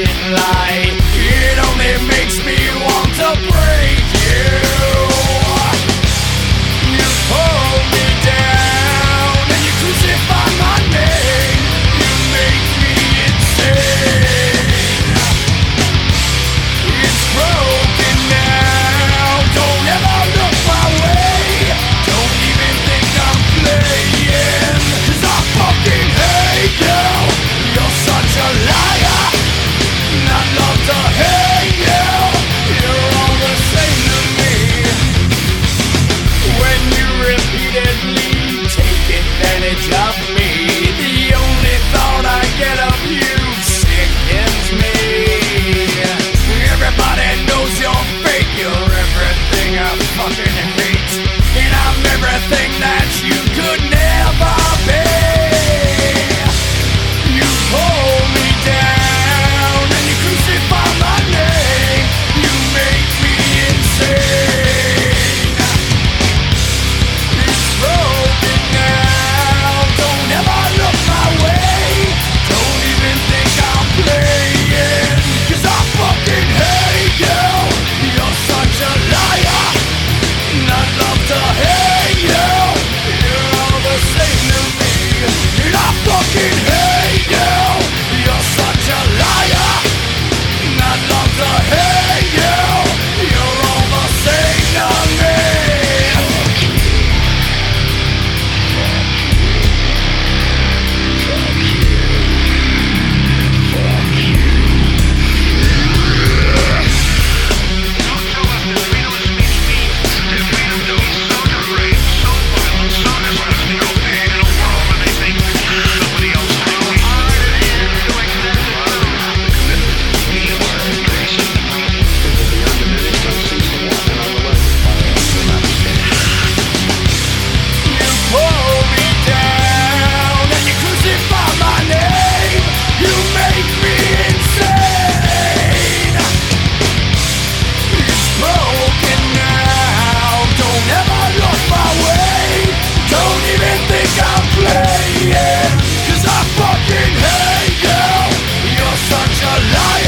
bullshit lie. It only makes me want to break you. You pull me down and you crucify my name. You make me insane. It's broken now. Don't ever look my way. Don't even think I'm playing, 'cause I fucking hate you. You're such a liar. Not love to hate you. You're all the same to me. When you repeatedly take advantage of me, the only thought I get of you sickens me. Everybody knows you're fake. You're everything I fucking hate, and I'm everything that you could never be. You pull me down and you crucify my name. You make me insane. It's broken now. Don't ever look my way. Don't even think I'm playing, 'cause I fucking hate you. You're such a liar. Not love to hate you. You're all the same to me. And I fucking hate you. You're such a liar. Not love to hate you. You're all the same to me. You pull me down and you crucify my name. You make me insane. It's broken now. Don't ever look my way. Don't even think I'm playing, 'cause I fucking hate you. You're such a liar.